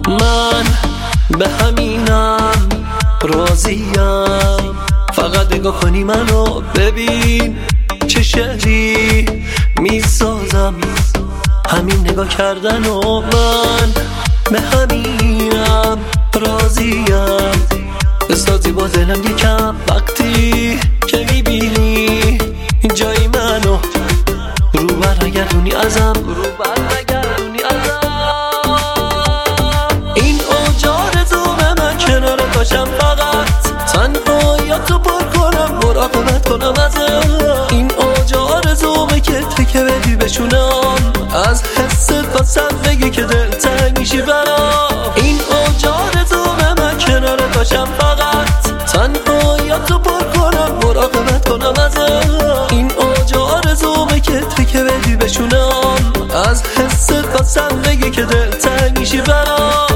من به همینم راضیم، فقط نگاه کنی منو ببین چه شعری میسازم، همین نگاه کردن و من به همینم راضیم. بسازی با دلم یکم وقتی که میبینی جای منو، رو برنگردونی ازم، این اوج آرزومه من کنارت باشم، فقط تنهاییاتو پر کنم، مراقبت کنم ازم. این اوج آرزومه که تکه بدی بشونم، از حست واسم بگی که دلتنگ میشی برام. این اوج آرزومه من کنارت باشم، فقط تنهاییاتو پر کنم، مراقبت کنم ازم. این اوج آرزومه که تکه بدی بشونم، از حست واسم بگی که دلتنگ میشی برام.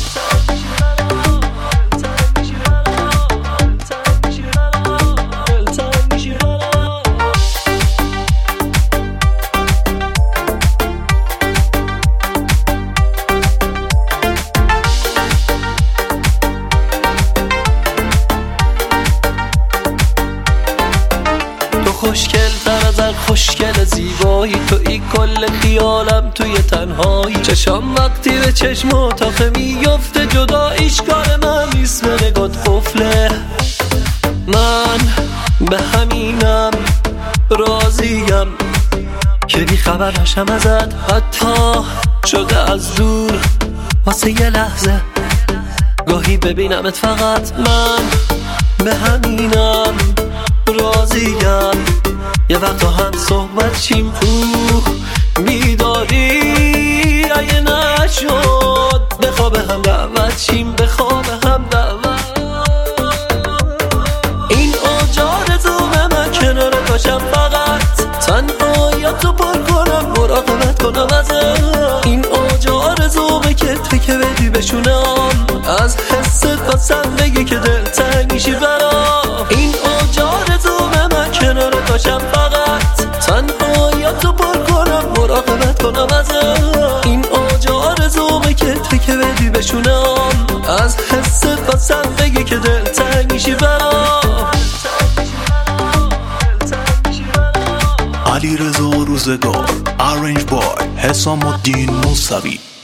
خوشگل تر از هر خوشگل زیبایی، توی کل خیالم توی تنهایی. چشام وقتی به چشم اتاقه میفته، جداییش کار من نیست، به نگات قفله. من به همینم راضیم که بی خبر نشم ازت، حتی شده از دور واسه یه لحظه گاهی ببینمت. فقط من به همینم راضیم، یه وقتا هم صحبت چیم بیداری اگه نشد، بخواب هم دعوت چیم، بخواب هم دعوت. این اوج آرزومه من کنارت باشم، فقط تنهاییاتو پر کنم، مراقبت کنم ازم. این اوج آرزومه که تکه بدی بشونم، از حست واسم بگی که دلتنگ میشی برام. این اوج آرزومه من کنارت باشم، فقط تنهاییاتو پر کنم، مراقبت کنم ازم. این اوج آرزومه که تکه بدی بشونم، از حست واسم بگی که دلتنگ میشی برام. علیرضا روزگار، آرنج بای، حسام الدین موسوی.